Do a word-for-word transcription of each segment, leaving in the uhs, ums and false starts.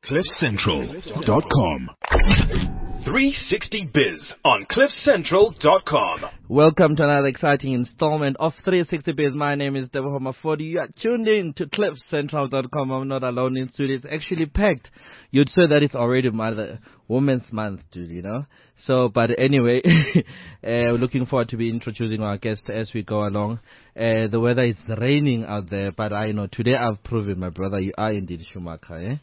cliff central dot com. three sixty Biz on cliff central dot com. Welcome to another exciting installment of three sixty Biz. My name is Deborah Mafodi. You are tuned in to cliff central dot com. I'm not alone in studio. It's actually packed. You'd say that it's already Mother Women's Month, dude, you know. So, but anyway, uh, we're looking forward to be introducing our guest as we go along. Uh, the weather is raining out there, but I know today I've proven, my brother, you are indeed Schumacher, eh?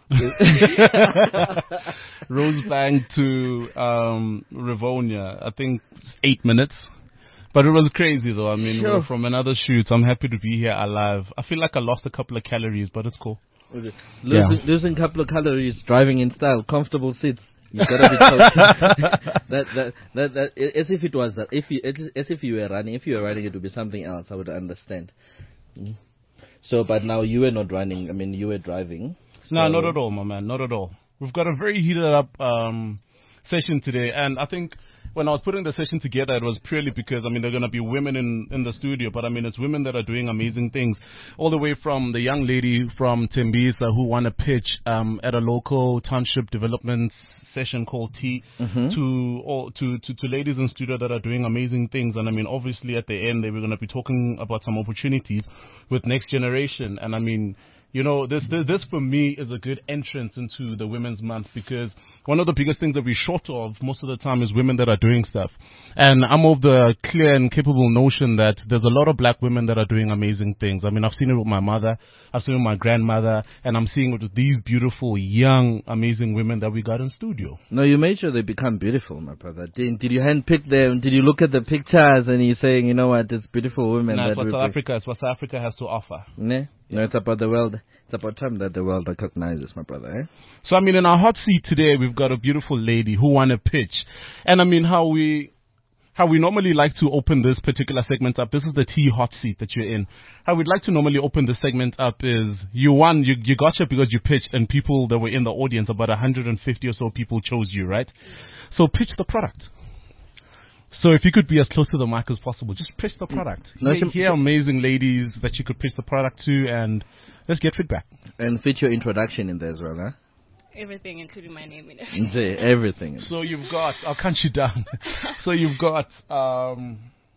Rosebank to um, Rivonia, I think it's eight minutes. But it was crazy though. I mean, Sure. we're from another shoot. I'm happy to be here alive. I feel like I lost a couple of calories, but it's cool. Losing, Yeah. losing a couple of calories, driving in style, comfortable seats. You gotta be told. that, that, that, that, as if it was, uh, if you, as if you were running. If you were running, it would be something else. I would understand. Mm. So, but now you were not running. I mean, you were driving. So No, not at all, my man. Not at all. We've got a very heated up um, session today, and I think when I was putting the session together, it was purely because, I mean, there are going to be women in, in the studio, but I mean, it's women that are doing amazing things, all the way from the young lady from Tembisa who won a pitch um, at a local township development session called T, Mm-hmm. to, or, to to to ladies in studio that are doing amazing things. And I mean, obviously at the end, they were going to be talking about some opportunities with Next Generation. And I mean, you know, this, this this for me is a good entrance into the Women's Month, because one of the biggest things that we're short of most of the time is women that are doing stuff. And I'm of the clear and capable notion that there's a lot of black women that are doing amazing things. I mean, I've seen it with my mother, I've seen it with my grandmother, and I'm seeing it with these beautiful, young, amazing women that we got in studio. No, you made sure they become beautiful, my brother. Did, did you handpick them? Did you look at the pictures and you're saying, you know what, it's beautiful women Nah, that it's what we South bring. Africa, it's what South Africa has to offer. Ne? No, it's about the world. It's about time that the world recognizes, my brother. Eh? So, I mean, in our hot seat today, we've got a beautiful lady who won a pitch. And I mean, how we, how we normally like to open this particular segment up, this is the T hot seat that you're in. How we'd like to normally open the segment up is you won, you, you got here because you pitched, and people that were in the audience, about one hundred fifty or so people chose you, right? So pitch the product. So if you could be as close to the mic as possible, just pitch the product. No, Here, she- here are amazing ladies that you could pitch the product to, and let's get feedback. And fit your introduction in there as well, huh? Everything, including my name in it. Nje, everything. So you've got, I'll count you down. So you've got um,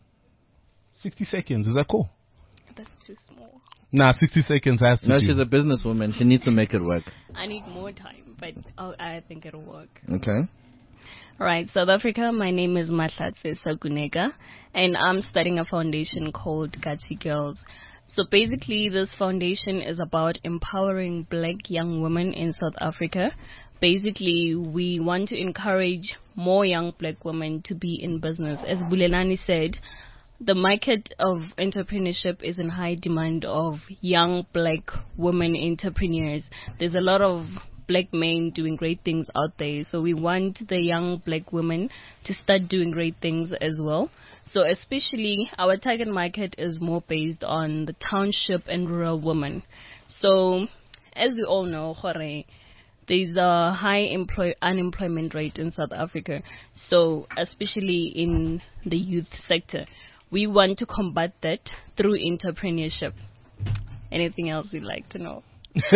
sixty seconds. Is that cool? That's too small. Nah, sixty seconds has to No, do. she's a businesswoman. She needs to make it work. I need more time, but I'll, I think it'll work. Okay. Right, South Africa, my name is Mahlatse Sagunega, and I'm starting a foundation called Gati Girls. So basically, this foundation is about empowering black young women in South Africa. Basically, we want to encourage more young black women to be in business. As Bulelani said, the market of entrepreneurship is in high demand of young black women entrepreneurs. There's a lot of black men doing great things out there. So we want the young black women to start doing great things as well. So especially our target market is more based on the township and rural women. So as we all know, Jorge, there's a high employ- unemployment rate in South Africa. So especially in the youth sector, we want to combat that through entrepreneurship. Anything else you'd like to know?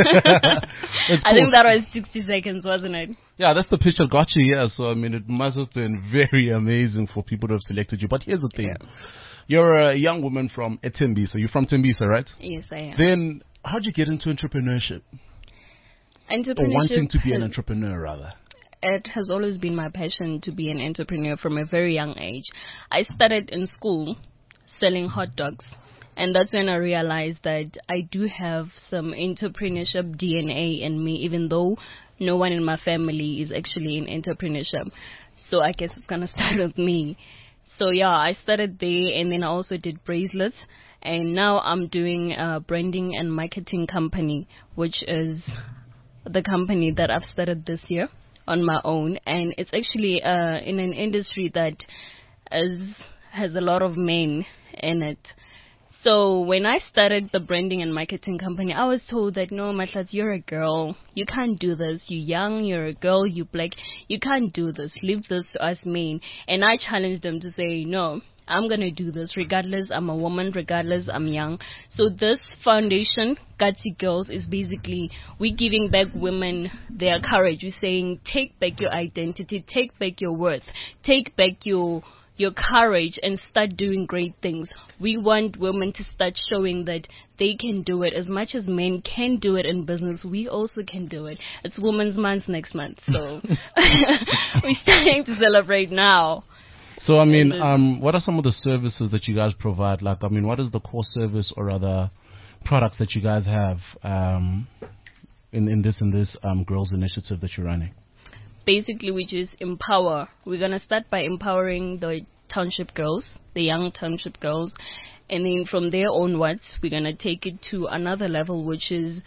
It's I cool. think that was sixty seconds, wasn't it? Yeah, that's the pitch that got you here. So, I mean, it must have been very amazing for people to have selected you. But here's the thing. Yeah. You're a young woman from Tembisa. You're from Tembisa, right? Yes, I am. Then how'd you get into entrepreneurship? Entrepreneurship Or wanting to be an has- entrepreneur, rather? It has always been my passion to be an entrepreneur from a very young age. I started in school selling hot dogs. And that's when I realized that I do have some entrepreneurship D N A in me, even though no one in my family is actually in entrepreneurship. So I guess it's going to start with me. So yeah, I started there, and then I also did bracelets. And now I'm doing a branding and marketing company, which is the company that I've started this year on my own. And it's actually uh, in an industry that is, has a lot of men in it. So when I started the branding and marketing company, I was told that, no, Mahlatse, you're a girl. You can't do this. You're young. You're a girl. You're black. You can't do this. Leave this to us men. And I challenged them to say, no, I'm going to do this regardless I'm a woman, regardless I'm young. So this foundation, Gutsy Girls, is basically we giving back women their courage. We're saying take back your identity, take back your worth, take back your your courage and start doing great things. We want women to start showing that they can do it. As much as men can do it in business, we also can do it. It's Women's Month next month, so we're starting to celebrate now. So, I mean, um, what are some of the services that you guys provide? Like, I mean, what is the core service or other products that you guys have um, in, in this in this um, girls initiative that you're running? Basically, we just empower. We're going to start by empowering the township girls, the young township girls, and then from there onwards, we're going to take it to another level, which is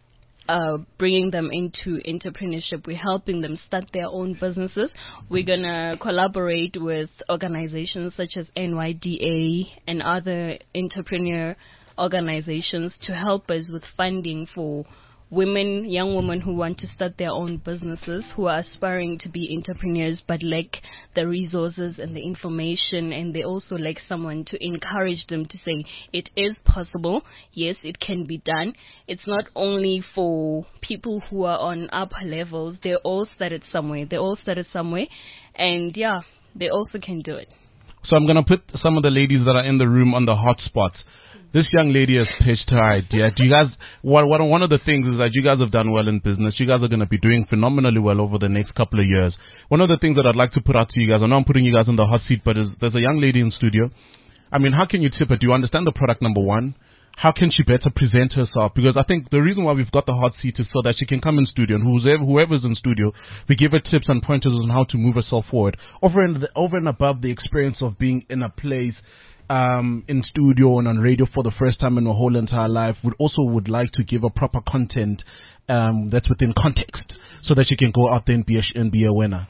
uh, bringing them into entrepreneurship. We're helping them start their own businesses. We're going to collaborate with organizations such as N Y D A and other entrepreneur organizations to help us with funding for women, young women who want to start their own businesses, who are aspiring to be entrepreneurs but lack the resources and the information, and they also lack someone to encourage them to say it is possible. Yes, it can be done. It's not only for people who are on upper levels. They all started somewhere. They all started somewhere, and yeah, they also can do it. So I'm going to put some of the ladies that are in the room on the hot spots. This young lady has pitched her idea. Do you guys, what, what, one of the things is that you guys have done well in business. You guys are going to be doing phenomenally well over the next couple of years. One of the things that I'd like to put out to you guys, I know I'm putting you guys in the hot seat, but is, there's a young lady in studio. I mean, how can you tip her? Do you understand the product, number one? How can she better present herself? Because I think the reason why we've got the hot seat is so that she can come in studio, and whoever, whoever's in studio, we give her tips and pointers on how to move herself forward. Over and, the, over and above the experience of being in a place Um, in studio and on radio for the first time in her whole entire life, would also would like to give a proper content um, that's within context, so that you can go out there and be a, and be a winner.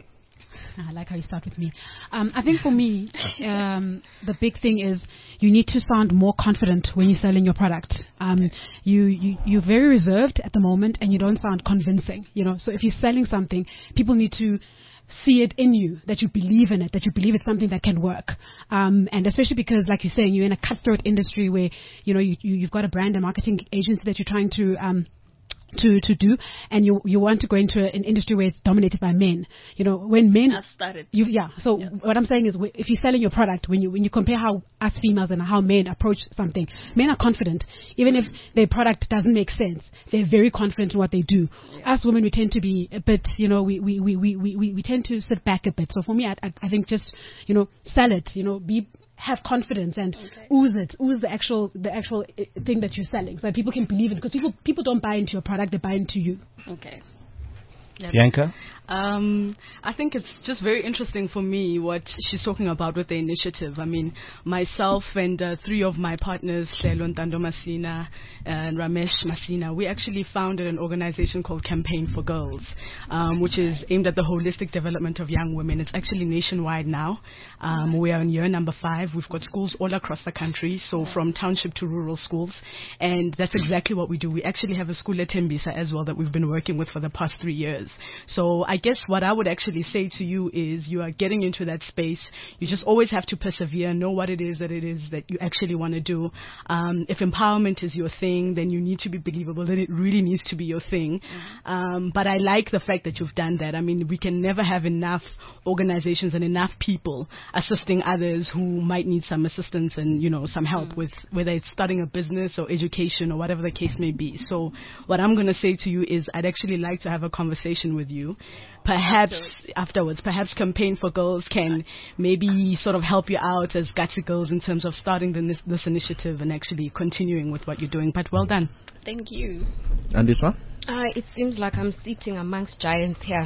I like how you start with me. Um, I think for me, um, the big thing is you need to sound more confident when you're selling your product. Um, you, you, you're very reserved at the moment and you don't sound convincing, you know. So if you're selling something, people need to see it in you, that you believe in it, that you believe it's something that can work. Um, and especially because, like you're saying, you're in a cutthroat industry where, you know, you, you, you've got a brand and marketing agency that you're trying to um, to to do, and you you want to go into an industry where it's dominated by men. You know, when men I've started. You, yeah. So yeah. What I'm saying is, if you're selling your product, when you when you compare how us females and how men approach something, men are confident. Even if their product doesn't make sense, they're very confident in what they do. Yeah. Us women, we tend to be a bit, you know, we we, we, we, we, we tend to sit back a bit. So for me, I, I, I think just, you know, sell it. You know, be have confidence and okay. ooze it, ooze the actual the actual thing that you're selling, so that people can believe it. Because people people don't buy into your product, they buy into you. Okay. Yep. Bianca? Um, I think it's just very interesting for me what she's talking about with the initiative. I mean, myself and uh, three of my partners, Hlelo Ntando Masina and Ramesh Masina, we actually founded an organization called Campaign for Girls, um, which is aimed at the holistic development of young women. It's actually nationwide now. Um, we are in year number five. We've got schools all across the country, so from township to rural schools. And that's exactly what we do. We actually have a school at Tembisa as well that we've been working with for the past three years. So I guess what I would actually say to you is you are getting into that space. You just always have to persevere, know what it is that it is that you actually want to do. Um, if empowerment is your thing, then you need to be believable. Then it really needs to be your thing. Mm-hmm. Um, but I like the fact that you've done that. I mean, we can never have enough organizations and enough people assisting others who might need some assistance and, you know, some help mm-hmm. with whether it's starting a business or education or whatever the case may be. So what I'm going to say to you is I'd actually like to have a conversation with you. Perhaps afterwards. afterwards, perhaps Campaign for Girls can maybe sort of help you out as Gutsy Girls in terms of starting the, this, this initiative and actually continuing with what you're doing. But well done. Thank you. And this one? Uh, it seems like I'm sitting amongst giants here.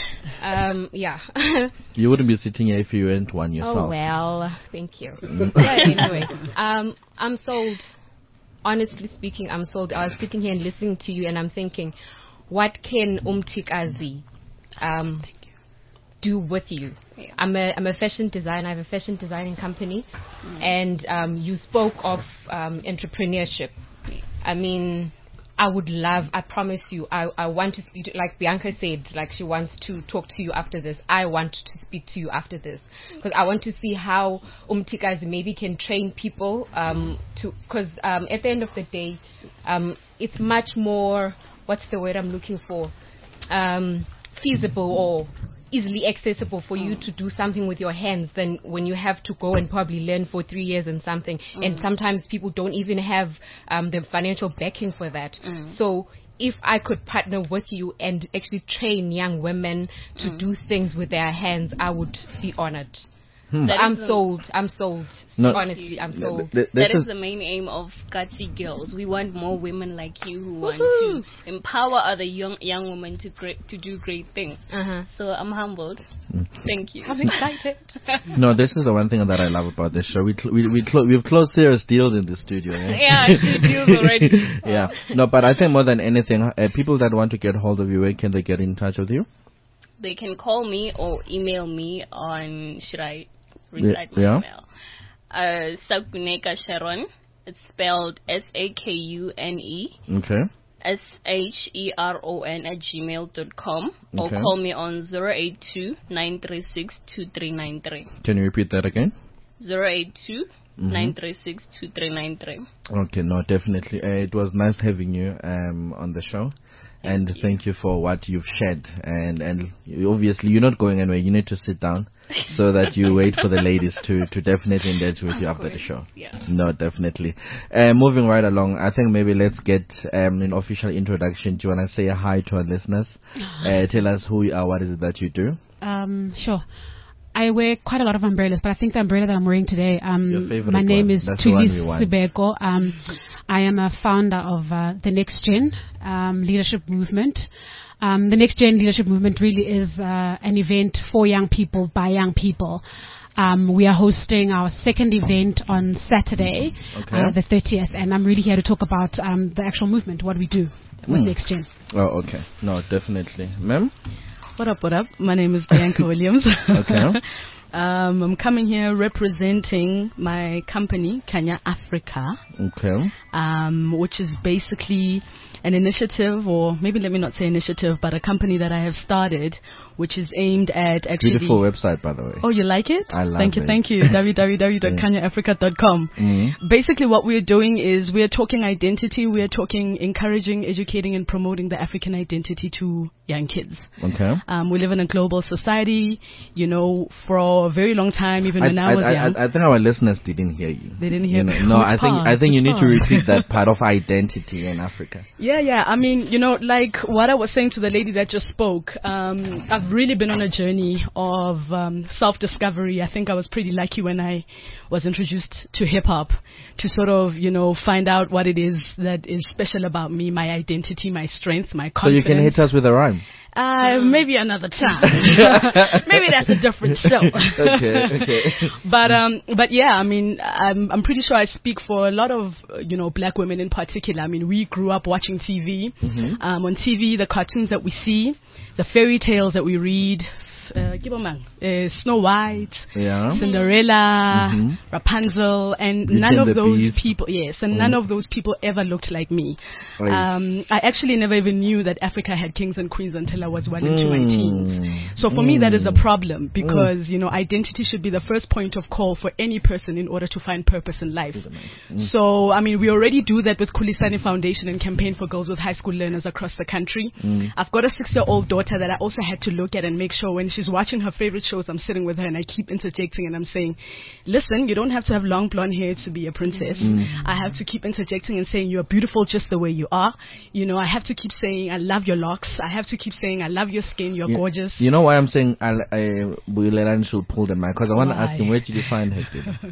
um, yeah. You wouldn't be sitting here if you weren't one yourself. Oh, well, thank you. Yeah, anyway, um, I'm sold. Honestly speaking, I'm sold. I was sitting here and listening to you and I'm thinking, what can Umtikazi um, do with you? Yeah. I'm a I'm a fashion designer. I have a fashion designing company, mm. and um, you spoke of um, entrepreneurship. I mean, I would love, I promise you, I, I want to speak to, like Bianca said, like she wants to talk to you after this. I want to speak to you after this. Because I want to see how Umtikazi maybe can train people um, to, because um, at the end of the day, um, it's much more, what's the word I'm looking for, um, feasible or easily accessible for you to do something with your hands than when you have to go and probably learn for three years and something. Mm. And sometimes people don't even have um, the financial backing for that. Mm. So if I could partner with you and actually train young women to mm. do things with their hands, I would be honored. Hmm. So I'm sold. I'm sold. No, honestly, I'm sold. Th- th- that is, is the main aim of Gutsy Girls. We want more women like you who want Woo-hoo. to empower other young young women to great, to do great things. Uh-huh. So I'm humbled. Mm. Thank you. I'm excited. No, this is the one thing that I love about this show. We cl- we we cl- we've closed serious deals in the studio. Eh? Yeah, I see deals already. Yeah. No, but I think more than anything, uh, people that want to get hold of you, where can they get in touch with you? They can call me or email me on, should I recite my yeah. email? Uh, Sakuneka Sharon. It's spelled S A K U N E. Okay. S H E R O N at gmail dot com. Okay. Or call me on zero eight two, nine three six, two three nine three. Can you repeat that again? zero eight two, nine three six, two three nine three. Okay, no, definitely. Uh, it was nice having you um, on the show. Thank and you. Thank you for what you've shared. And and you, obviously, you're not going anywhere. You need to sit down so that you wait for the ladies to, to definitely engage with you after the show. Yeah. No, definitely. Uh, moving right along, I think maybe let's get um, an official introduction. Do you want to say a hi to our listeners? Uh, tell us who you are, what is it that you do? Um, sure. I wear quite a lot of umbrellas, but I think the umbrella that I'm wearing today, um, Your favorite my name one. is That's Tuli the one we Sibeko. Um, I am a founder of uh, the Next Gen um, Leadership Movement. Um, the Next Gen Leadership Movement really is uh, an event for young people by young people. Um, we are hosting our second event on Saturday, okay. uh, the thirtieth, and I'm really here to talk about um, the actual movement, what we do with mm. Next Gen. Oh, okay. No, definitely. Ma'am? What up, what up? My name is Bianca Williams. Okay. Um, I'm coming here representing my company, Kanya Africa. Okay. Um, which is basically an initiative, or maybe let me not say initiative, but a company that I have started, which is aimed at actually... Beautiful website, by the way. Oh, you like it? I love thank it. you, thank you. w w w dot kanya africa dot com. Mm-hmm. Basically, what we're doing is we're talking identity, we're talking encouraging, educating, and promoting the African identity to young kids. Okay. Um, we live in a global society, you know, for a very long time, even I, when I, I was I, young. I, I think our listeners didn't hear you. They didn't hear you know, me. No, Which I think part? I think Which you need part? to repeat that part of identity in Africa. Yeah, yeah. I mean, you know, like what I was saying to the lady that just spoke, um, I've really been on a journey of um, self-discovery. I think I was pretty lucky when I was introduced to hip-hop to sort of, you know, find out what it is that is special about me, my identity, my strength, my confidence. So you can hit us with a rhyme. Uh, maybe another time. Maybe that's a different show. okay, okay. But um, but yeah, I mean, I'm I'm pretty sure I speak for a lot of uh, you know black women in particular. I mean, we grew up watching T V. Mm-hmm. Um, on T V, the cartoons that we see, the fairy tales that we read. Uh, uh, Snow White, yeah. Cinderella, mm-hmm. Rapunzel, and Beauty none and of those Beast. people, yes, and mm. none of those people ever looked like me. Right. Um, I actually never even knew that Africa had kings and queens until I was well mm. into my teens. So for mm. me, that is a problem because, mm. you know, identity should be the first point of call for any person in order to find purpose in life. Mm. So, I mean, we already do that with Kulisani Foundation and Campaign for Girls with High School Learners across the country. Mm. I've got a six-year-old daughter that I also had to look at and make sure when she's watching her favorite shows, I'm sitting with her and I keep interjecting and I'm saying, listen, you don't have to have long blonde hair to be a princess. Mm. I have to keep interjecting and saying you're beautiful just the way you are. You know, I have to keep saying I love your locks. I have to keep saying I love your skin. You're you, gorgeous. You know why I'm saying I, I Builelan should pull the mic? Because I want to ask him, where did you find her?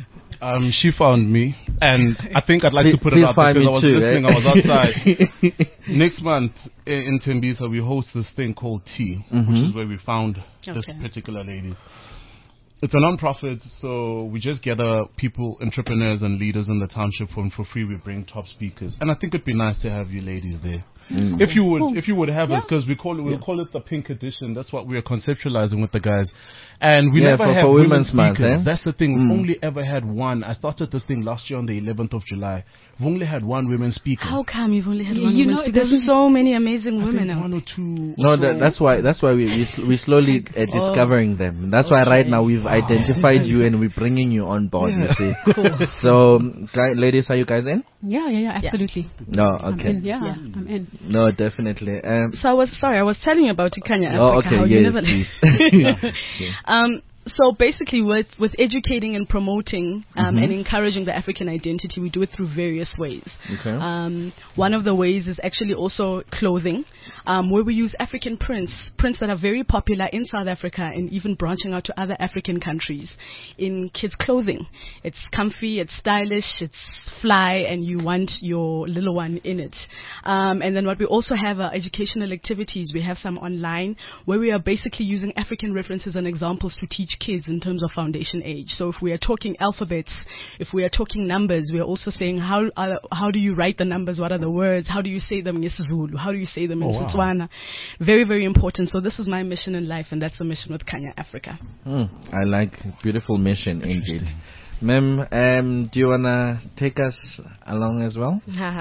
Um, she found me, and I think I'd like please, to put it out because I was too, listening. eh? I was outside. Next month in, in Tembisa, we host this thing called Tea, mm-hmm. which is where we found okay. this particular lady. It's a non-profit, so we just gather people, entrepreneurs and leaders in the township for, for free. We bring top speakers. And I think it'd be nice to have you ladies there. Mm. If you would, Cool. if you would have Yeah. us, because we call it, we'll call it the pink edition. That's what we are conceptualizing with the guys. And we Yeah, never for- have for women Women's Month, speakers. eh? That's the thing. Mm. We've only ever had one. I started this thing last year on the eleventh of July. We've only had one women speaker. How come you've only had You- one you woman know, speak? it There's doesn't- so many amazing I women think out. one or two. No, So- that, that's why that's why we we, sl- we slowly uh, discovering them. That's why right Okay. now we've identified you and we're bringing you on board. You see. Cool. So, guy- ladies, are you guys in? Yeah, yeah, yeah, absolutely. No, I'm okay. in. Yeah, Yeah. I'm in. No, definitely. Um, So I was sorry, I was telling you about Kenya Africa. oh, okay. How you Yes, never please. Um, so basically, with with educating and promoting um, Mhm. and encouraging the African identity, we do it through various ways. Okay. Um, one of the ways is actually also clothing, um, where we use African prints, prints that are very popular in South Africa and even branching out to other African countries in kids' clothing. It's comfy, it's stylish, it's fly, and you want your little one in it. Um, and then what we also have are educational activities. We have some online where we are basically using African references and examples to teach kids in terms of foundation age. So if we are talking alphabets, if we are talking numbers, we are also saying how are, how do you write the numbers? What are the words? How do you say them in isiZulu? How do you say them in Oh, wow. Setswana? Very, very important. So this is my mission in life, and that's the mission with Kanya Africa. Hmm, I like beautiful mission indeed. Ma'am, um, do you wanna take us along as well?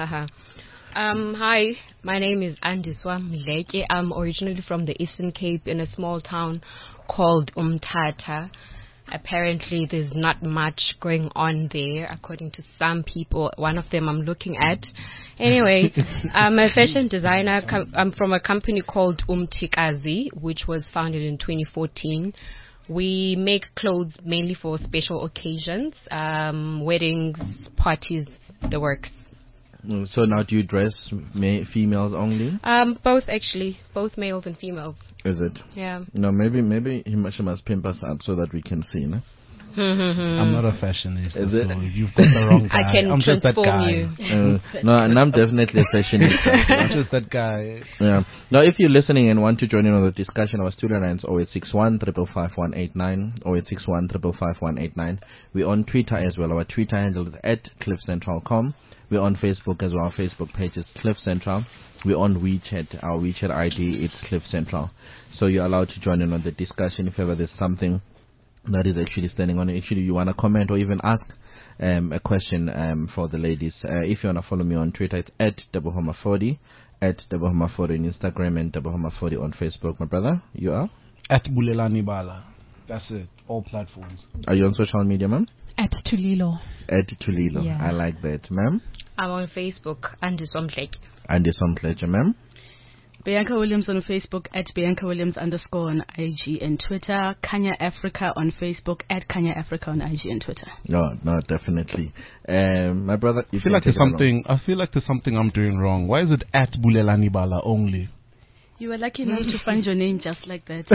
um, hi, my name is Andiswa Mleke. I'm originally from the Eastern Cape in a small town called Umtata. Apparently, there's not much going on there, according to some people. One of them I'm looking at. Anyway, I'm a fashion designer. Com- I'm from a company called Umtikazi, which was founded in twenty fourteen. We make clothes mainly for special occasions, um, weddings, parties, the works. Mm, So now do you dress ma- females only? Um, both actually, both males and females. Is it? Yeah. No, maybe maybe he must, she must pimp us up so that we can see, no? I'm not a fashionista, Is it? so you've got the wrong guy. I can I'm just that transform guy. you. Uh, no, and I'm definitely a fashionista. I'm just that guy. Yeah. Now, if you're listening and want to join in on the discussion, our studio line is oh eight six one, five five five, one eight nine, oh eight six one, five five five, one eight nine. We're on Twitter as well. Our Twitter handle is at cliff central dot com. We're on Facebook as well. Our Facebook page is Cliff Central. We're on WeChat. Our WeChat I D is Cliff Central. So you're allowed to join in on the discussion if ever there's something that is actually standing on it. Actually, you want to comment or even ask um, a question um, for the ladies. Uh, if you want to follow me on Twitter, it's at double homa forty, at double homa forty on Instagram, and double homa forty on Facebook. My brother, you are? At Bulelani Bala. That's it. All platforms. Are you on social media, ma'am? At Tulilo. At Tulilo. Yeah. I like that, ma'am. I'm on Facebook, Andiswa Mleke. And this on pleasure, ma'am. Bianca Williams on Facebook, at Bianca Williams underscore on I G and Twitter. Kanya Africa on Facebook, at Kanya Africa on I G and Twitter. No, no, definitely. Um, my brother, you I feel can like there's take it along. something. I feel like there's something I'm doing wrong. Why is it at Bulelani Bala only? You were lucky enough to find your name just like that.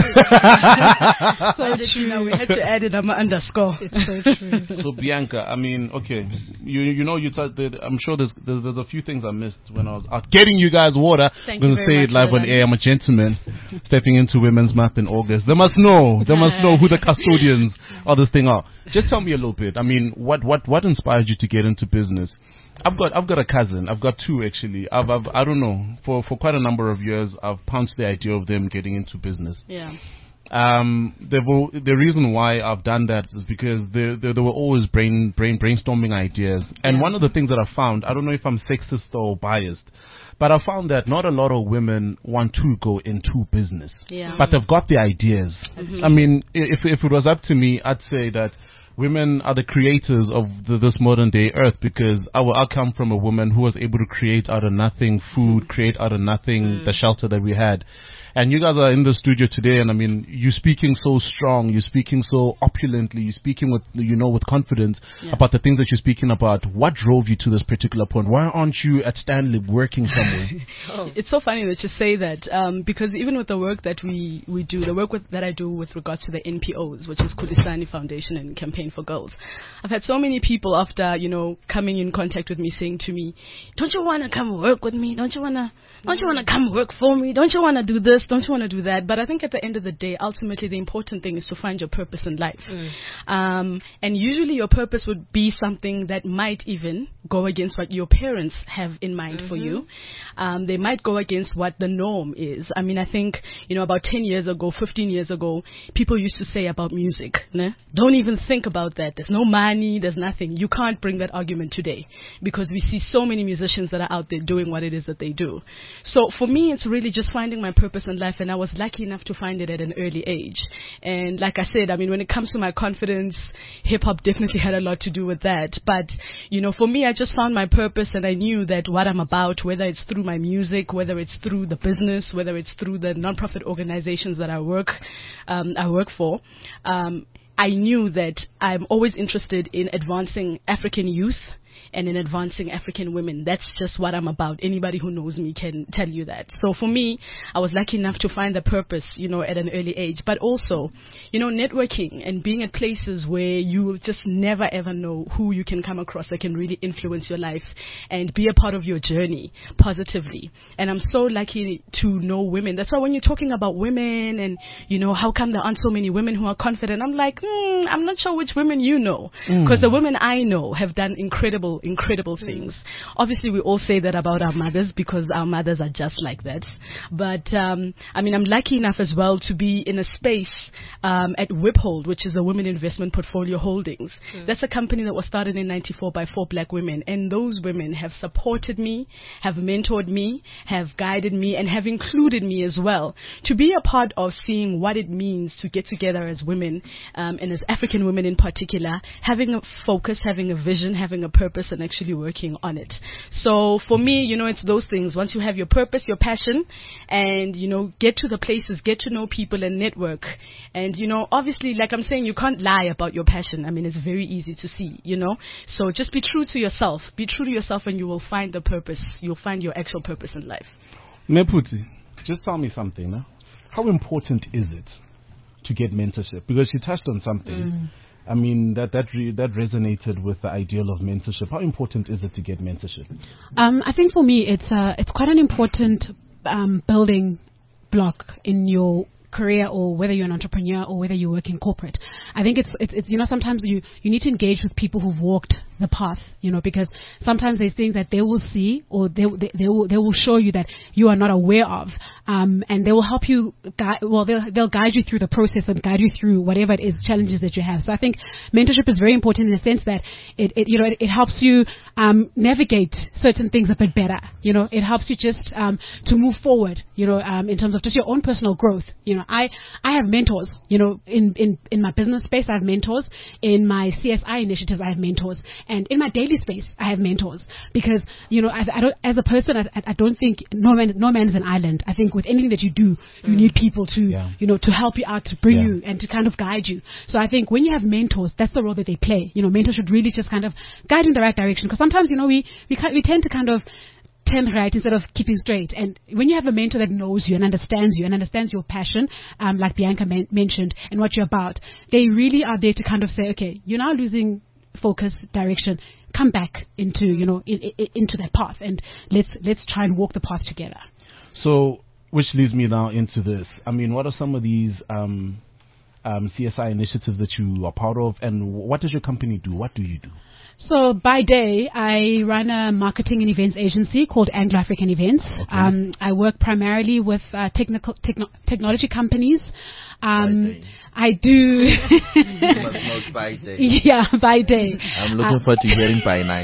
so that you know we had to add it on my underscore. It's so true. So Bianca, I mean, okay, you you know you t- the, I'm sure there's, there's there's a few things I missed when I was out getting you guys water. Thank I'm you gonna very say much it live for on that. air. I'm a gentleman stepping into Women's Month in August. They must know. They must know who the custodians of this thing are. Just tell me a little bit. I mean, what what what inspired you to get into business? I've got I've got a cousin. I've got two actually. I've, I've I don't know for for quite a number of years. I've pounced the idea of them getting into business. Yeah. Um, the the reason why I've done that is because there there, there were always brain brain brainstorming ideas. And Yeah. one of the things that I found, I don't know if I'm sexist or biased, but I found that not a lot of women want to go into business. Yeah. But they've got the ideas. I mean, i- if if it was up to me, I'd say that women are the creators of the, this modern day earth, because I, will- I come from a woman who was able to create out of nothing food, create out of nothing the shelter that we had. And you guys are in the studio today, and I mean, you're speaking so strong, you're speaking so opulently, you're speaking with, you know, with confidence Yeah. about the things that you're speaking about. What drove you to this particular point? Why aren't you at Stanley working somewhere? It's so funny that you say that, um, because even with the work that we, we do, the work with, that I do with regards to the N P Os, which is Kudisani Foundation and Campaign for Girls, I've had so many people after, you know, coming in contact with me saying to me, don't you want to come work with me? Don't you want to, don't you want to come work for me? Don't you want to do this? this? Don't you want to do that? But I think at the end of the day, ultimately, the important thing is to find your purpose in life. Mm. Um, and usually your purpose would be something that might even go against what your parents have in mind mm-hmm. for you. Um, they might go against what the norm is. I mean, I think, you know, about ten years ago, fifteen years ago, people used to say about music, ne? Don't even think about that. There's no money, there's nothing. You can't bring that argument today because we see so many musicians that are out there doing what it is that they do. So for me, it's really just finding my purpose in life, and I was lucky enough to find it at an early age. And like I said, I mean, when it comes to my confidence, hip-hop definitely had a lot to do with that. But, you know, for me, I just found my purpose, and I knew that what I'm about, whether it's through my music, whether it's through the business, whether it's through the non-profit organizations that I work, um, I work for, um, I knew that I'm always interested in advancing African youth and in advancing African women. That's just what I'm about. Anybody who knows me can tell you that. So for me, I was lucky enough to find the purpose, you know, at an early age. But also, you know, networking and being at places where you will just never ever know who you can come across that can really influence your life and be a part of your journey positively. And I'm so lucky to know women. That's why when you're talking about women and, you know, how come there aren't so many women who are confident, I'm like, mm, I'm not sure which women you know. Because mm. the women I know have done incredible incredible things. Obviously, we all say that about our mothers because our mothers are just like that. But, um, I mean, I'm lucky enough as well to be in a space um, at Whiphold, which is a Women Investment Portfolio Holdings. Mm. That's a company that was started in ninety-four by four black women. And those women have supported me, have mentored me, have guided me, and have included me as well to be a part of seeing what it means to get together as women, um, and as African women in particular, having a focus, having a vision, having a purpose, and actually working on it. So for me, you know, it's those things. Once you have your purpose, your passion, and, you know, get to the places, get to know people and network. And, you know, obviously, like I'm saying, you can't lie about your passion. I mean, it's very easy to see, you know. So just be true to yourself. Be true to yourself and you will find the purpose. You'll find your actual purpose in life. Neputi, just tell me something. Huh? How important is it to get mentorship? Because you touched on something. Mm. I mean, that that re- that resonated with the ideal of mentorship. How important is it to get mentorship? Um, I think for me, it's uh, it's quite an important um, building block in your career, or whether you're an entrepreneur or whether you work in corporate. I think it's, it's, it's you know, sometimes you, you need to engage with people who've walked the path, you know, because sometimes there's things that they will see or they, they, they will, they will show you that you are not aware of. Um, and they will help you guide, well, they'll, they'll guide you through the process and guide you through whatever it is, challenges that you have. So I think mentorship is very important in the sense that it, it you know, it, it helps you, um, navigate certain things a bit better. You know, it helps you just, um, to move forward, you know, um, in terms of just your own personal growth. You know, I, I have mentors, you know, in, in, in my business space, I have mentors. In my C S I initiatives, I have mentors. And in my daily space, I have mentors. Because, you know, I, I don't, as a person, I, I don't think no man, no man is an island. I think with anything that you do, you mm. need people to, yeah. you know, to help you out, to bring yeah. you and to kind of guide you. So I think when you have mentors, that's the role that they play. You know, mentors should really just kind of guide in the right direction. Because sometimes, you know, we, we, we tend to kind of turn right instead of keeping straight. And when you have a mentor that knows you and understands you and understands your passion, um, like Bianca men- mentioned, and what you're about, they really are there to kind of say, okay, you're now losing focus, direction, come back into, you know, in, in, into that path, and let's let's try and walk the path together. So, which leads me now into this. I mean, what are some of these um, um, C S I initiatives that you are part of, and what does your company do? What do you do? So by day, I run a marketing and events agency called Anglo African Events. Okay. Um, I work primarily with uh, technical techno- technology companies. Um, I do. by day. Yeah, by day. I'm looking uh, forward to hearing by night.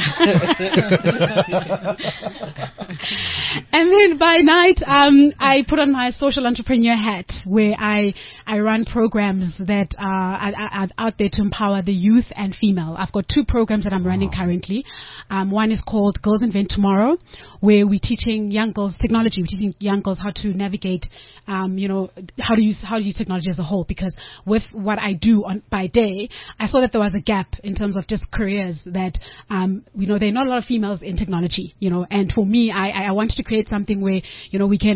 And then by night, um, I put on my social entrepreneur hat, where I I run programs that are, are, are out there to empower the youth and female. I've got two programs that I'm running currently. Um, one is called Girls Invent Tomorrow, where we're teaching young girls technology. We're teaching young girls how to navigate, um, you know, how to use how to use technology as a whole. Because with what I do on by day, I saw that there was a gap in terms of just careers that, um, you know, there are not a lot of females in technology, you know, and for me, I, I wanted to create something where, you know, we can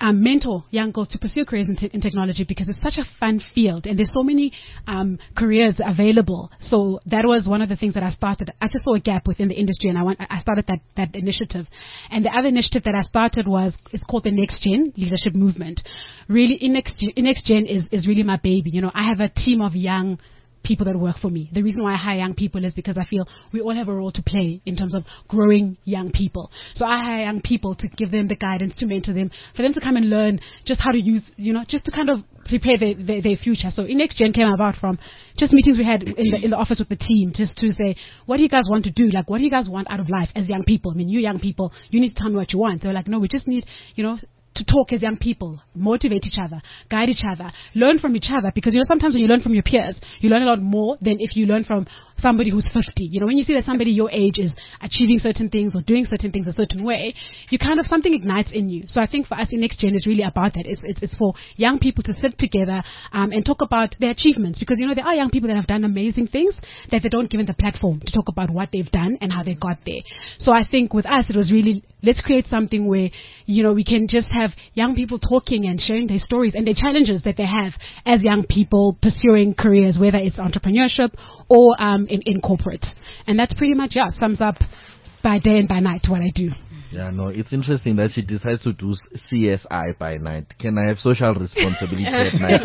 um, mentor young girls to pursue careers in, te- in technology because it's such a fun field and there's so many um, careers available. So that was one of the things that I started. I just saw a gap within the industry and I want, I started that, that initiative. And the other initiative that I started was, it's called the Next Gen Leadership Movement. Really, in Next, in Next Gen is, is really my baby. You know, I have a team of young people that work for me. The reason why I hire young people is because I feel we all have a role to play in terms of growing young people. So I hire young people to give them the guidance, to mentor them, for them to come and learn just how to use, you know, just to kind of prepare their, their, their future. So in Next Gen came about from just meetings we had in the, in the office with the team, just to say, what do you guys want to do? Like, what do you guys want out of life as young people? I mean, you young people, you need to tell me what you want. They were like, no, we just need, you know, to talk as young people, motivate each other, guide each other, learn from each other. Because, you know, sometimes when you learn from your peers, you learn a lot more than if you learn from somebody who's fifty. You know, when you see that somebody your age is achieving certain things or doing certain things a certain way, you kind of, something ignites in you. So I think for us in Next Gen is really about that. It's, it's, it's for young people to sit together um, and talk about their achievements. Because, you know, there are young people that have done amazing things that they don't give them the platform to talk about what they've done and how they got there. So I think with us, it was really, let's create something where, you know, we can just have young people talking and sharing their stories and their challenges that they have as young people pursuing careers, whether it's entrepreneurship or um, in, in corporate. And that's pretty much, yeah, sums up by day and by night what I do. Yeah, no, it's interesting that she decides to do C S I by night. Can I have social responsibility at night?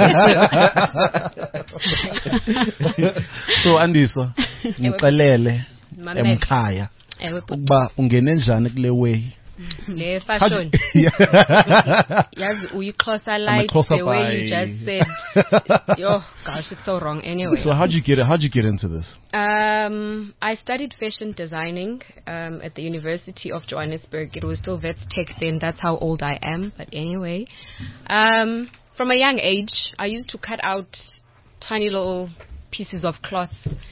So Andiswa, ngicela emkhaya ukuba ungene njani kule way. Le fashion. Yazi uyixhosa light the way you just said. Yo, gosh, it's so wrong anyway. So how'd you get it? How'd you get into this? Um, I studied fashion designing um, at the University of Johannesburg. It was still Vets Tech then. That's how old I am. But anyway, um, from a young age, I used to cut out tiny little pieces of cloth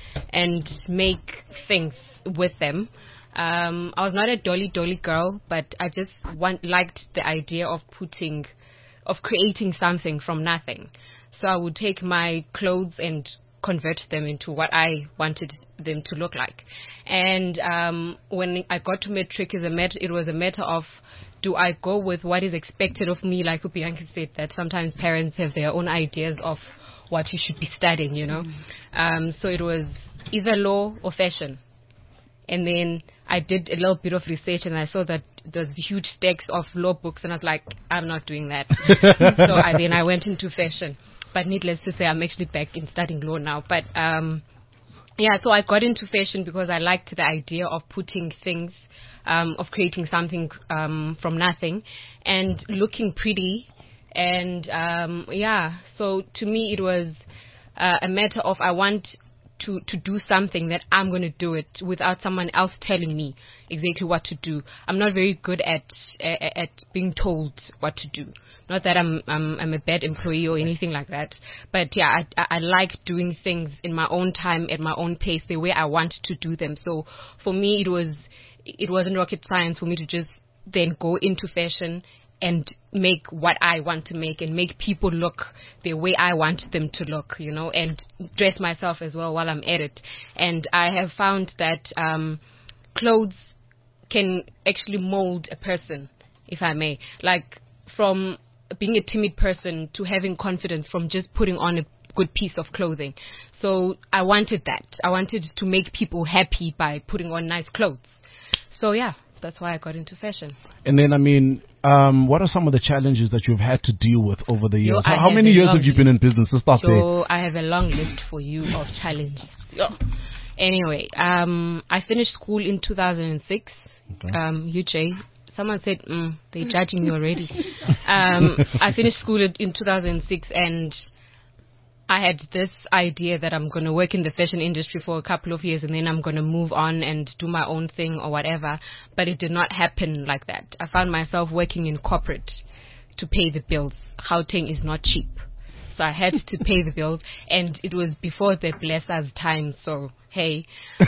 and make things with them. Um, I was not a dolly dolly girl, but I just want, liked the idea of putting, of creating something from nothing. So I would take my clothes and convert them into what I wanted them to look like. And um, when I got to matric, it was a matter of, do I go with what is expected of me, like Upianka said, that sometimes parents have their own ideas of what you should be studying, you know. Mm-hmm. Um, so it was either law or fashion. And then I did a little bit of research and I saw that there's huge stacks of law books and I was like, I'm not doing that. So I, then I went into fashion. But needless to say, I'm actually back in studying law now. But um, yeah, so I got into fashion because I liked the idea of putting things, um, of creating something um, from nothing and looking pretty. And um, yeah, so to me it was uh, a matter of I want to, to do something that I'm going to do it without someone else telling me exactly what to do. I'm not very good at uh, at being told what to do. Not that I'm, I'm I'm a bad employee or anything like that, but yeah, I, I like doing things in my own time, at my own pace, the way I want to do them. So for me, it was it wasn't rocket science for me to just then go into fashion and make what I want to make and make people look the way I want them to look, you know, and dress myself as well while I'm at it. And I have found that um, clothes can actually mold a person, if I may. Like from being a timid person to having confidence from just putting on a good piece of clothing. So I wanted that. I wanted to make people happy by putting on nice clothes. So yeah, that's why I got into fashion. And then, I mean, um, what are some of the challenges that you've had to deal with over the years? Yo, how how many years have you been in business? Let's start so there. So I have a long list for you of challenges. Yo. Anyway, um, I finished school in two thousand six. Okay. Um, U J. Someone said, mm, they're judging me already. um, I finished school in two thousand six and I had this idea that I'm going to work in the fashion industry for a couple of years and then I'm going to move on and do my own thing or whatever. But it did not happen like that. I found myself working in corporate to pay the bills. Gauteng is not cheap. So I had to pay the bills, and it was before the blessers time, so hey. Um,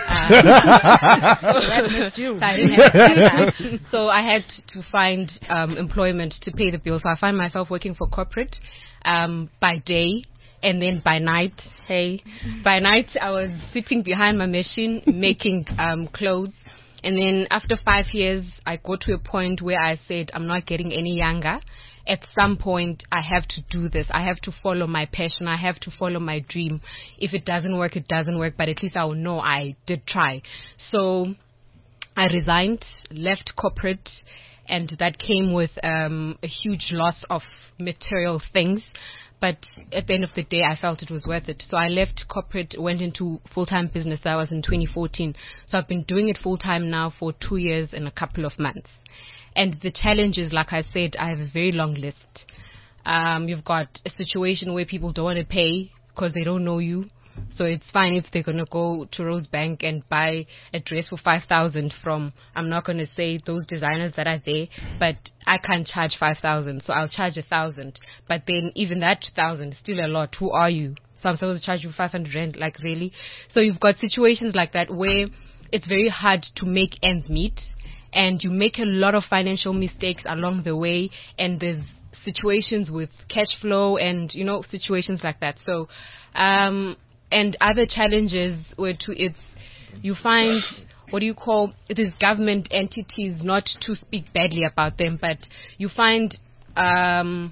I missed you. So I had to find um, employment to pay the bills. So I found myself working for corporate um, by day, and then by night, hey. By night, I was sitting behind my machine making um, clothes. And then after five years, I got to a point where I said, I'm not getting any younger. at some point I have to do this. I have to follow my passion. I have to follow my dream. If it doesn't work, it doesn't work, but at least I will know I did try. So I resigned, left corporate, and that came with um, a huge loss of material things. But at the end of the day, I felt it was worth it. So I left corporate, went into full-time business. That was in twenty fourteen. So I've been doing it full-time now for two years and a couple of months. And the challenges, like I said, I have a very long list. Um, you've got a situation where people don't want to pay because they don't know you. So it's fine if they're going to go to Rosebank and buy a dress for five thousand from, I'm not going to say those designers that are there, but I can't charge five thousand, so I'll charge one thousand. But then even that one thousand is still a lot. Who are you? So I'm supposed to charge you five hundred rand, like really? So you've got situations like that where it's very hard to make ends meet, and you make a lot of financial mistakes along the way, and there's situations with cash flow and, you know, situations like that. So, um, and other challenges were to it's, you find, what do you call, these government entities, not to speak badly about them, but you find um,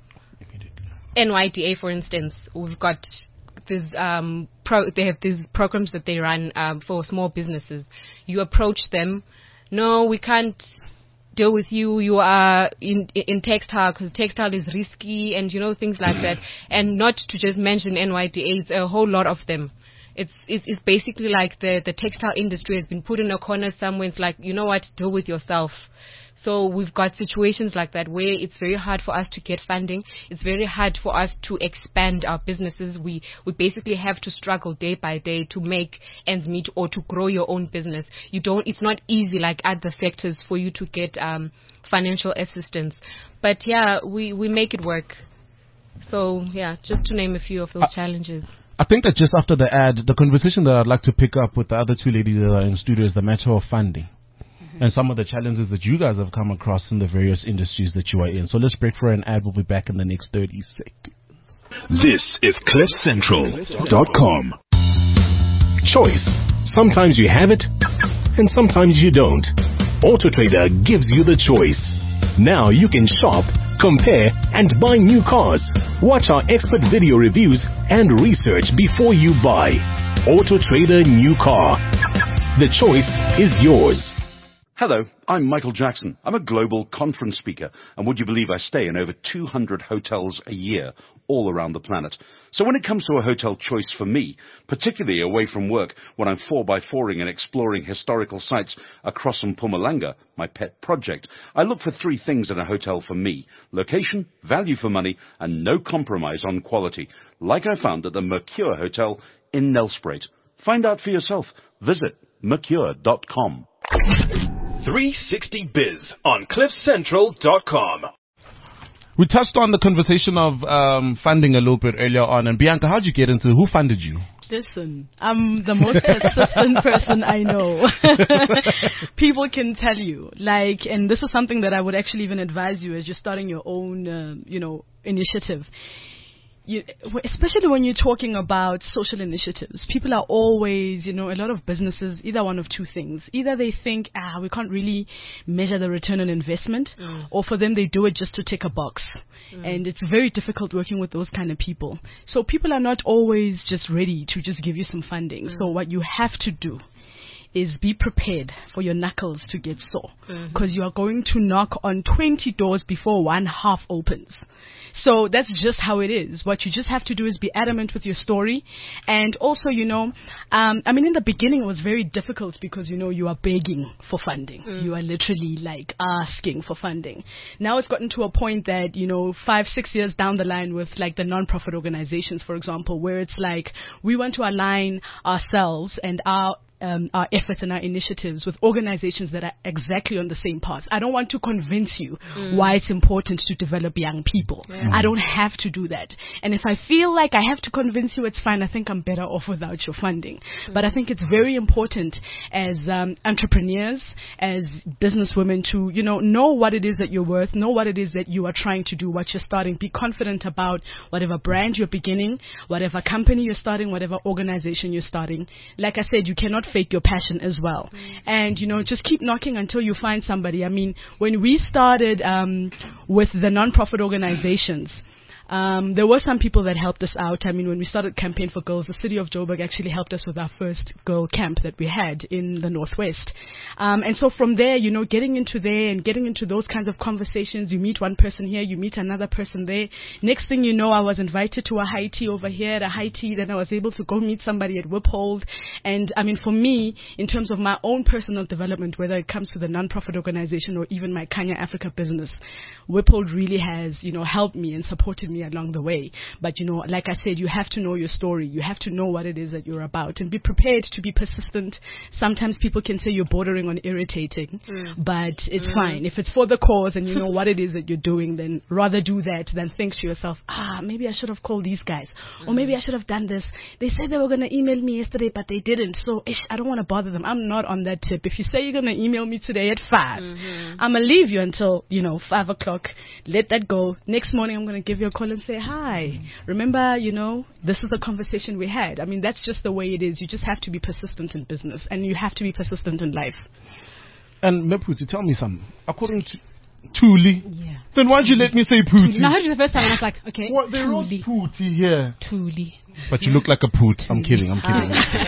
N Y D A, for instance, we've got this, um, pro, they have these programs that they run um, for small businesses. You approach them, no, we can't deal with you, you are in in textile because textile is risky, and you know, things like that. And not to just mention N Y D A, it's a whole lot of them. It's, it's it's basically like the the textile industry has been put in a corner somewhere. It's like, you know what, deal with yourself. So we've got situations like that where it's very hard for us to get funding. It's very hard for us to expand our businesses. We we basically have to struggle day by day to make ends meet or to grow your own business. You don't. It's not easy like other sectors for you to get um, financial assistance. But yeah, we we make it work. So yeah, just to name a few of those uh, challenges. I think that just after the ad, the conversation that I'd like to pick up with the other two ladies that are in studio is the matter of funding. And some of the challenges that you guys have come across in the various industries that you are in. So let's break for an ad. We'll be back in the next thirty seconds. This is cliff central dot com. Choice. Sometimes you have it, and sometimes you don't. AutoTrader gives you the choice. Now you can shop, compare, and buy new cars. Watch our expert video reviews and research before you buy. AutoTrader New Car. The choice is yours. Hello, I'm Michael Jackson. I'm a global conference speaker, and would you believe I stay in over two hundred hotels a year all around the planet. So when it comes to a hotel choice for me, particularly away from work when I'm four by fouring and exploring historical sites across Mpumalanga, my pet project, I look for three things in a hotel for me: location, value for money, and no compromise on quality, like I found at the Mercure Hotel in Nelspruit. Find out for yourself. Visit mercure dot com. three sixty Biz on cliff central dot com. We touched on the conversation of um, funding a little bit earlier on. And Bianca, how'd you get into it? Who funded you? Listen, I'm the most persistent person I know. People can tell you. Like, and this is something that I would actually even advise you as you're starting your own, uh, you know, initiative. You, especially when you're talking about social initiatives, people are always, you know, a lot of businesses, either one of two things. Either they think, ah, we can't really measure the return on investment, mm. or for them, they do it just to tick a box. Mm. And it's very difficult working with those kind of people. So people are not always just ready to just give you some funding. Mm. So what you have to do is be prepared for your knuckles to get sore, because mm-hmm. you are going to knock on twenty doors before one half opens. So that's just how it is. What you just have to do is be adamant with your story. And also, you know, um, I mean, in the beginning it was very difficult because, you know, you are begging for funding. Mm. You are literally like asking for funding. Now it's gotten to a point that, you know, five, six years down the line with like the non-profit organizations, for example, where it's like we want to align ourselves and our Um, our efforts and our initiatives with organizations that are exactly on the same path. I don't want to convince you mm. why it's important to develop young people. Yeah. I don't have to do that. And if I feel like I have to convince you, it's fine. I think I'm better off without your funding. Mm. But I think it's very important as um, entrepreneurs, as businesswomen to, you know, know what it is that you're worth, know what it is that you are trying to do, what you're starting. Be confident about whatever brand you're beginning, whatever company you're starting, whatever organization you're starting. Like I said, you cannot fake your passion as well. Mm. And, you know, just keep knocking until you find somebody. I mean, when we started um, with the non-profit organizations, Um, there were some people that helped us out. I mean, when we started Campaign for Girls, the city of Joburg actually helped us with our first girl camp that we had in the Northwest. Um, and so from there, you know, getting into there and getting into those kinds of conversations, you meet one person here, you meet another person there. Next thing you know, I was invited to a high tea over here at a high tea. Then I was able to go meet somebody at Wiphold. And I mean, for me, in terms of my own personal development, whether it comes to the non-profit organization or even my Kanya Africa business, Wiphold really has, you know, helped me and supported me along the way. But, you know, like I said, you have to know your story. You have to know what it is that you're about and be prepared to be persistent. Sometimes people can say you're bordering on irritating, mm. but it's mm. fine. If it's for the cause and you know what it is that you're doing, then rather do that than think to yourself, ah, maybe I should have called these guys, mm. or maybe I should have done this. They said they were going to email me yesterday, but they didn't. So ish, I don't want to bother them. I'm not on that tip. If you say you're going to email me today at five, mm-hmm. I'm going to leave you until, you know, five o'clock. Let that go. Next morning, I'm going to give you a call and say, hi, remember, you know, this is the conversation we had. I mean, that's just the way it is. You just have to be persistent in business and you have to be persistent in life. And Meputi, tell me something. According to Thuli, yeah. then why'd you let me say Puti? No, I heard you the first time and I was like, okay, what, they wrote Puti here. Thuli. But you look like a poot. I'm kidding, I'm kidding.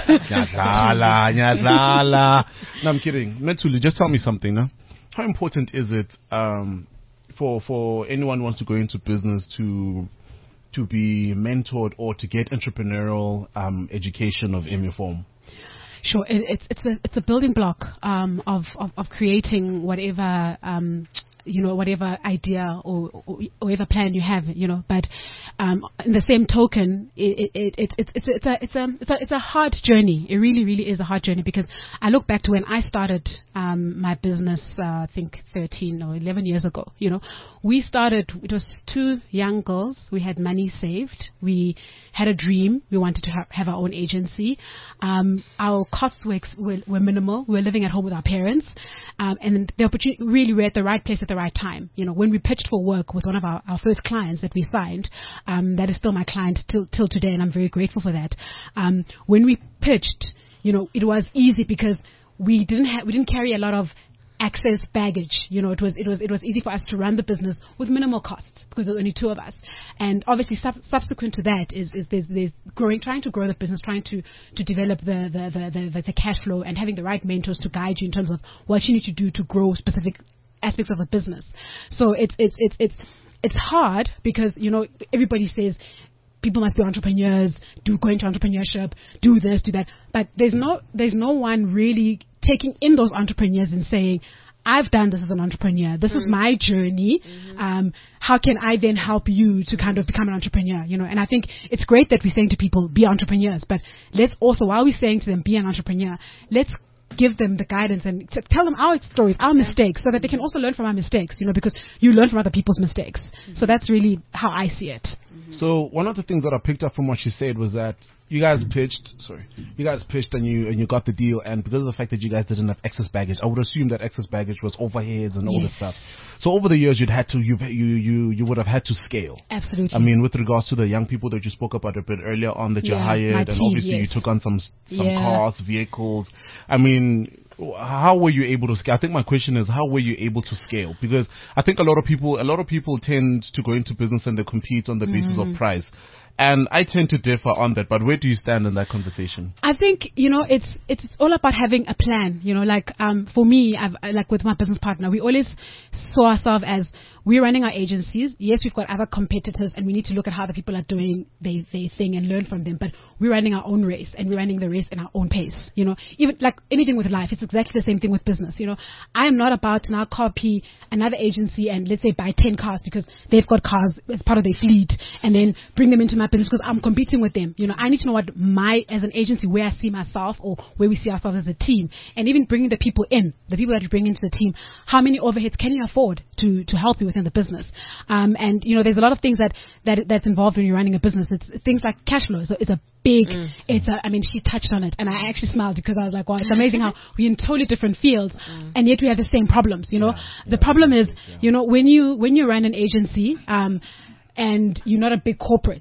Nyazala, nyazala. No, I'm kidding. Meputi, just tell me something, no? How important is it um, for for anyone who wants to go into business to to be mentored or to get entrepreneurial um, education of any form? Sure, it, it's it's a it's a building block um, of, of of creating whatever um, you know whatever idea or, or whatever plan you have, you know. But um, in the same token, it, it, it, it, it's it's a it's a it's a it's a hard journey. It really really is a hard journey because I look back to when I started um, my business. Uh, I think thirteen or eleven years ago. You know, we started. It was two young girls. We had money saved. We had a dream. We wanted to ha- have our own agency. Um, our costs were, ex- were were minimal. We were living at home with our parents, um, and the opportunity really were at the right place at the right time. You know, when we pitched for work with one of our, our first clients that we signed, um, that is still my client till till today, and I'm very grateful for that. Um, when we pitched, you know, it was easy because we didn't have we didn't carry a lot of access baggage. You know, it was it was it was easy for us to run the business with minimal costs because there were only two of us. And obviously, sub- subsequent to that is is there's, there's growing, trying to grow the business, trying to to develop the the, the the the cash flow, and having the right mentors to guide you in terms of what you need to do to grow specific aspects of the business. So it's it's it's it's it's hard because, you know, everybody says people must be entrepreneurs, do go into entrepreneurship, do this, do that. But there's no there's no one really taking in those entrepreneurs and saying, I've done this as an entrepreneur. This mm. is my journey. Mm-hmm. Um, how can I then help you to kind of become an entrepreneur? You know, and I think it's great that we're saying to people, be entrepreneurs. But let's also, while we're saying to them, be an entrepreneur, let's give them the guidance and t- tell them our stories, our mistakes, so that they can also learn from our mistakes, you know, because you learn from other people's mistakes. Mm-hmm. So that's really how I see it. Mm-hmm. So one of the things that I picked up from what she said was that you guys pitched, sorry, you guys pitched and you and you got the deal, and because of the fact that you guys didn't have excess baggage, I would assume that excess baggage was overheads and all yes. this stuff. So over the years, you'd had to, you you you you would have had to scale. Absolutely. I mean, with regards to the young people that you spoke about a bit earlier on that you yeah, hired, and team, obviously yes. you took on some some yeah. cars, vehicles. I mean, how were you able to scale? I think my question is, how were you able to scale? Because I think a lot of people, a lot of people tend to go into business and they compete on the basis mm. of price. And I tend to differ on that, but where do you stand in that conversation? I think, you know, it's it's all about having a plan. You know, like um, for me, I've like with my business partner, we always saw ourselves as we're running our agencies. Yes, we've got other competitors, and we need to look at how the people are doing their their thing and learn from them. But we're running our own race, and we're running the race in our own pace. You know, even like anything with life, it's exactly the same thing with business. You know, I am not about to now copy another agency and let's say buy ten cars because they've got cars as part of their fleet, and then bring them into my business because I'm competing with them. You know, I need to know what my, as an agency, where I see myself or where we see ourselves as a team. And even bringing the people in, the people that you bring into the team, how many overheads can you afford to, to help you within the business? Um, and, you know, there's a lot of things that, that that's involved when you're running a business. It's things like cash flow. So it's a big, mm. it's a, I mean, she touched on it and I actually smiled because I was like, wow, it's amazing how we're in totally different fields mm. and yet we have the same problems, you know. Yeah, the yeah, problem is, yeah. you know, when you, when you run an agency, um, and you're not a big corporate,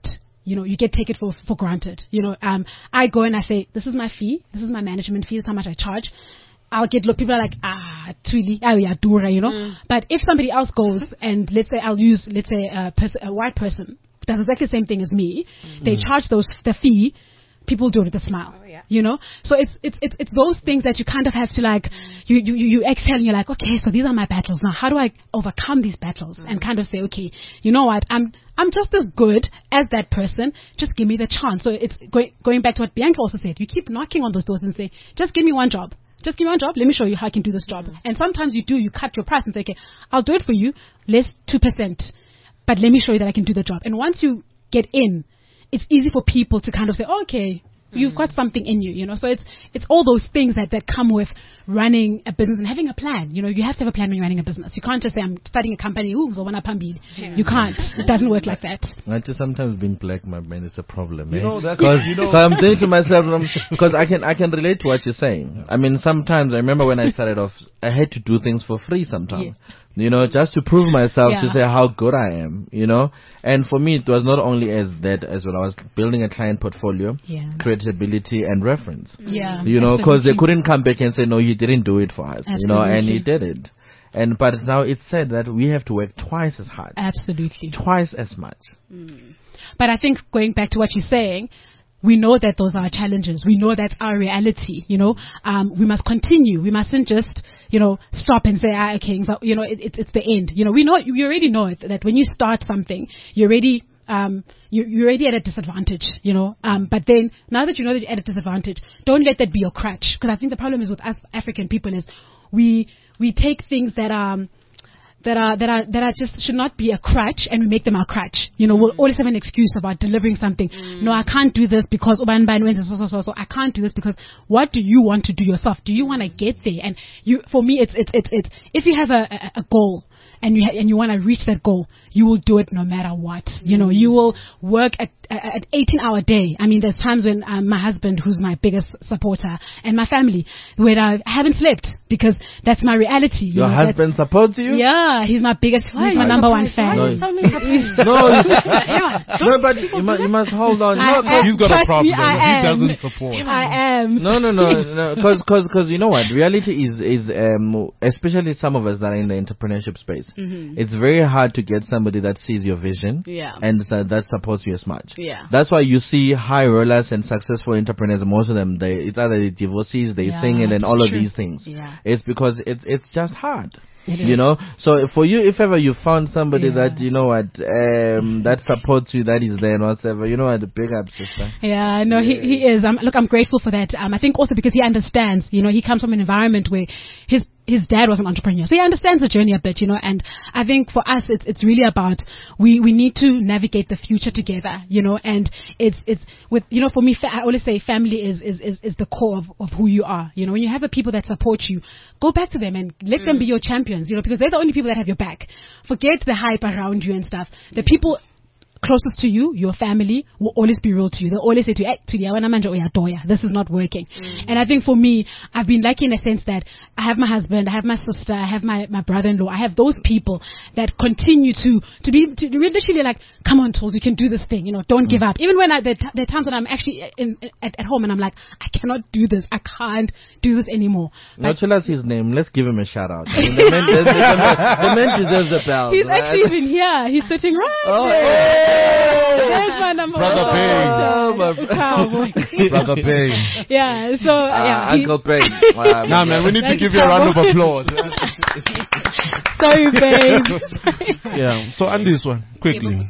you know, you get take it for for granted. You know, um, I go and I say, this is my fee, this is my management fee, this is how much I charge. I'll get look. People are like, ah, truly, oh yeah, dura, you know. Mm. But if somebody else goes and let's say I'll use, let's say a, pers- a white person does exactly the same thing as me, mm. they charge those the fee. People do it with a smile, oh, yeah. you know. So it's it's it's it's those things that you kind of have to like. You you you exhale and you're like, okay, so these are my battles now. How do I overcome these battles mm. and kind of say, okay, you know what, I'm I'm just as good as that person. Just give me the chance. So it's going going back to what Bianca also said. You keep knocking on those doors and say, just give me one job. Just give me one job. Let me show you how I can do this job. Mm. And sometimes you do. You cut your price and say, okay, I'll do it for you, less two percent, but let me show you that I can do the job. And once you get in, it's easy for people to kind of say, oh, okay, you've got something in you, you know. So it's it's all those things that, that come with running a business and having a plan. You know, you have to have a plan when you're running a business. You can't just say, I'm starting a company. Ooh, so when I pambili. You can't. It doesn't work like that. I just sometimes being black, my man, it's a problem. You eh? know, that's Cause, you know. So I'm thinking to myself, because I can I can relate to what you're saying. I mean, sometimes I remember when I started off, I had to do things for free sometimes. Yeah. You know, just to prove myself, yeah. to say how good I am, you know. And for me, it was not only as that as well. I was building a client portfolio, yeah. credibility, and reference. Yeah, you know, because they couldn't come back and say, no, you didn't do it for us, absolutely. You know, and he did it. And but now it's said that we have to work twice as hard. Absolutely. Twice as much. Mm. But I think going back to what you're saying, we know that those are challenges. We know that's our reality, you know. Um, we must continue. We mustn't just, you know, stop and say, ah, okay, so, you know, it, it's it's the end. You know, we know, you already know it, that when you start something, you're already, um, you, you're already at a disadvantage, you know. Um, but then, now that you know that you're at a disadvantage, don't let that be your crutch. Because I think the problem is with us African people is we, we take things that are, that are that are that are just should not be a crutch, and we make them our crutch. You know, mm. we'll always have an excuse about delivering something. Mm. No, I can't do this because Uban Ban went so so so so. I can't do this because what do you want to do yourself? Do you want to get there? And you, for me, it's it's it's it's if you have a a, a goal. And you ha- and you want to reach that goal, you will do it no matter what. Mm. You know, you will work at at eighteen hour day. I mean, there's times when um, my husband, who's my biggest supporter, and my family, when I haven't slept because that's my reality. Your know, husband supports you? Yeah, he's my biggest, Why he's my number one fan. No, no, no, no, but you must, you must hold on. I, no, he's got a problem. Me, I he am. doesn't support. I am. No, no, no, no, because because because you know what? Reality is is um, especially some of us that are in the entrepreneurship space. Mm-hmm. It's very hard to get somebody that sees your vision, yeah. and uh, that supports you as much. Yeah. That's why you see high rollers and successful entrepreneurs. Most of them, they it's either they divorcees, they yeah, sing it, and all true. of these things. Yeah. It's because it's it's just hard. It you is. know, so for you, if ever you found somebody Yeah. that you know what um, that supports you, that is there and whatever, you know what, big up, sister. Yeah, no, he he is. Um, look, I'm grateful for that. Um, I think also because he understands. You know, he comes from an environment where his his dad was an entrepreneur, so he understands the journey a bit. You know, and I think for us, it's it's really about we we need to navigate the future together. You know, and it's it's with you know for me, fa- I always say family is is is, is the core of, of who you are. You know, when you have the people that support you, go back to them and let mm. them be your champions. You know, because they're the only people that have your back. Forget the hype around you and stuff. The people closest to you, your family, will always be real to you. They'll always say to you, hey, Tulia, wana manje uyadoya. This is not working. Mm. And I think for me, I've been lucky in a sense that I have my husband, I have my sister, I have my, my brother-in-law, I have those people that continue to, to be, to literally like, come on, Tools, you can do this thing, you know, don't mm. give up. Even when I, there, there are times when I'm actually in, at, at home and I'm like, I cannot do this, I can't do this anymore. Now tell us his name, let's give him a shout out. I mean, the, man, the, the, the, the man deserves a bell. He's right? actually even here, he's sitting right oh, there. Hey. There's my number Brother one. Payne. Brother Payne. Yeah, so, uh, yeah. Uncle Payne. Wow, nah, man, we need to give you a round of applause. Sorry, babe. Yeah, so on this one, quickly.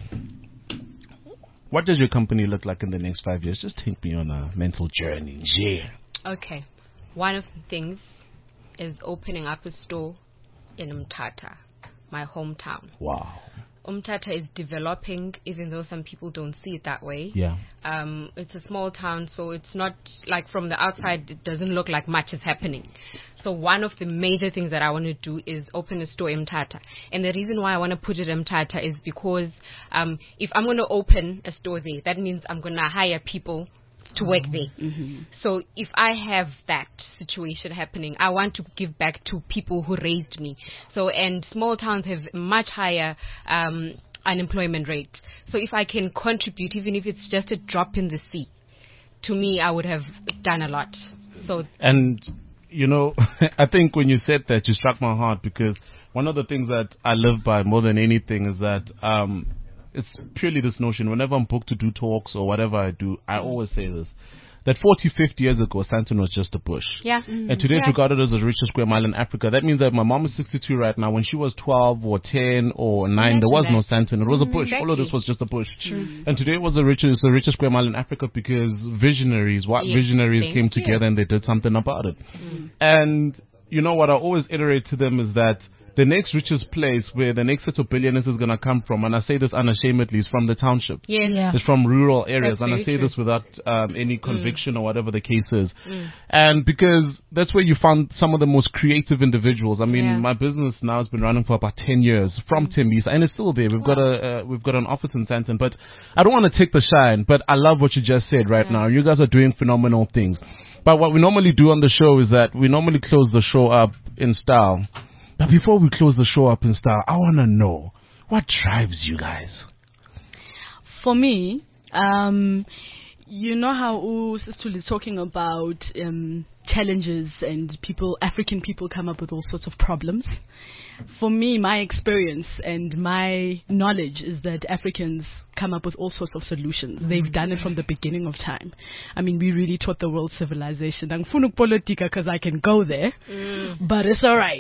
What does your company look like in the next five years? Just take me on a mental journey. Yeah. Okay. One of the things is opening up a store in Umtata, my hometown. Wow. Umtata is developing, even though some people don't see it that way. Yeah. Um, it's a small town, so it's not like from the outside, it doesn't look like much is happening. So one of the major things that I want to do is open a store in Umtata. And the reason why I want to put it in Umtata is because um, if I'm going to open a store there, that means I'm going to hire people to work there. Mm-hmm. So if I have that situation happening, I want to give back to people who raised me. So, and small towns have much higher um, unemployment rate. So if I can contribute, even if it's just a drop in the sea, to me, I would have done a lot. So and you know, I think when you said that, you struck my heart, because one of the things that I live by more than anything is that um, it's purely this notion. Whenever I'm booked to do talks or whatever I do, I always say this, that forty, fifty years ago, Sandton was just a bush. Yeah. Mm-hmm. And today yeah. it's regarded as the richest square mile in Africa. That means that my mom is sixty-two right now. When she was twelve or ten or nine, Imagine there was that. no Sandton. It was Mm, a bush. exactly. All of this was just a bush. True. And today it was the richest, the richest square mile in Africa because visionaries, white Yeah. visionaries Thank came you. together and they did something about it. Mm. And you know what I always iterate to them is that the next richest place where the next set of billionaires is going to come from, and I say this unashamedly, is from the township. Yes. Yeah. It's from rural areas, That's and I very say true. this without um, any conviction mm. or whatever the case is. Mm. And because that's where you found some of the most creative individuals. I mean, Yeah. my business now has been running for about ten years from Mm. Timbisa, and it's still there. We've got a uh, we've got an office in Sandton, but I don't want to take the shine. But I love what you just said right Yeah. now. You guys are doing phenomenal things. But what we normally do on the show is that we normally close the show up in style. But before we close the show up in style, I want to know, what drives you guys? For me, um, you know how Sistul is talking about um, challenges and people, African people come up with all sorts of problems. For me, my experience and my knowledge is that Africans come up with all sorts of solutions. They've done it from the beginning of time. I mean, we really taught the world civilization. Angifuna ukupolitika because I can go there, Mm. but it's all right.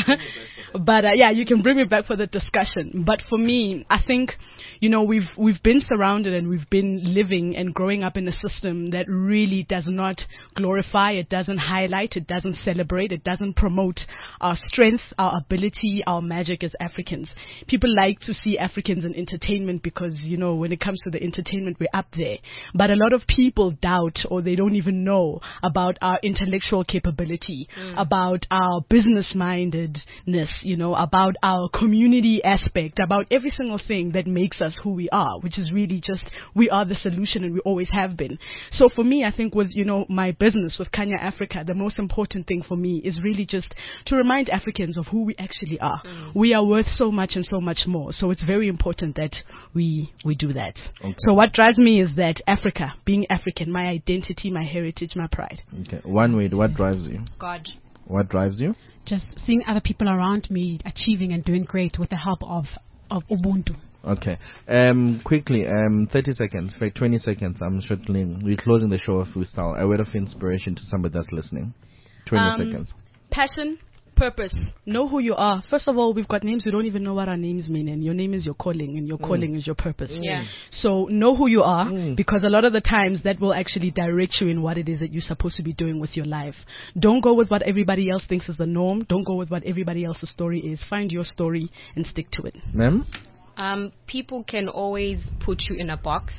But uh, yeah, you can bring me back for the discussion. But for me, I think, you know, we've we've been surrounded and we've been living and growing up in a system that really does not glorify, it doesn't highlight, it doesn't celebrate, it doesn't promote our strength, our ability, our magic as Africans. People like to see Africans in entertainment because, you know, when it comes to the entertainment, we're up there. But a lot of people doubt or they don't even know about our intellectual capability, Mm. about our business-mindedness, you know, about our community aspect, about every single thing that makes us who we are, which is really just, we are the solution and we always have been. So for me, I think with, you know, my business with Kanya Africa, the most important thing for me is really just to remind Africans of who we actually are. Mm. We are worth so much and so much more. So it's very important that we, we do that. Okay. So what drives me is that Africa, being African, my identity, my heritage, my pride. Okay. One way, what drives you? God. What drives you? Just seeing other people around me achieving and doing great with the help of, of Ubuntu. Okay. Um, quickly, um, thirty seconds, wait, twenty seconds. I'm shortly, we're closing the show off with style. A word of inspiration to somebody that's listening. twenty Um, seconds. Passion, purpose. Know who you are. First of all, we've got names. We don't even know what our names mean. And your name is your calling, and your Mm. calling is your purpose. Yeah. So know who you are, Mm. because a lot of the times that will actually direct you in what it is that you're supposed to be doing with your life. Don't go with what everybody else thinks is the norm. Don't go with what everybody else's story is. Find your story and stick to it. Ma'am? Um, people can always put you in a box,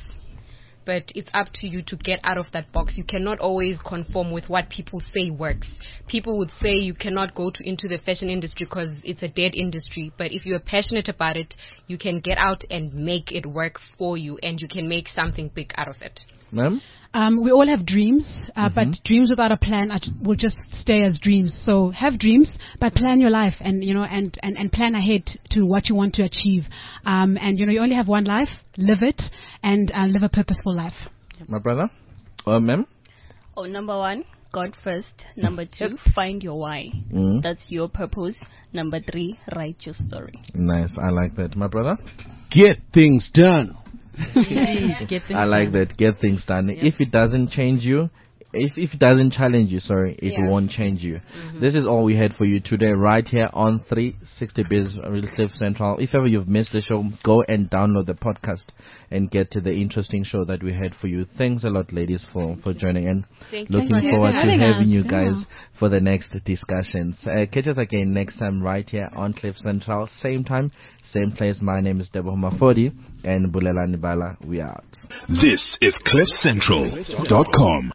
but it's up to you to get out of that box. You cannot always conform with what people say works. People would say you cannot go to into the fashion industry because it's a dead industry. But if you're passionate about it, you can get out and make it work for you, and you can make something big out of it. Ma'am? Um, we all have dreams, uh, Mhm. but dreams without a plan are, will just stay as dreams. So have dreams, but plan your life, and you know, and, and, and plan ahead to what you want to achieve. Um, and you know, you only have one life. Live it, and uh, live a purposeful life. My brother? Or ma'am? Oh, number one, God first. Number two, find your why. Mm. That's your purpose. Number three, write your story. Nice, I like that. My brother? Get things done. Indeed, get things I like done. that. Get things done. Yeah. If it doesn't change you, if if it doesn't challenge you, sorry, it Yeah. won't change you. This is all we had for you today, right here on three sixty Biz Real Cliff Central. If ever you've missed the show, go and download the podcast and get to the interesting show that we had for you. Thanks a lot, ladies, for, for joining in. Thank you. Looking Thank you forward for to having having us. you Yeah. guys for the next discussions. Uh, catch us again next time right here on Cliff Central. Same time, same place. My name is Debo Mafodi and Bulelani Bala. We are out. This is cliff central dot com.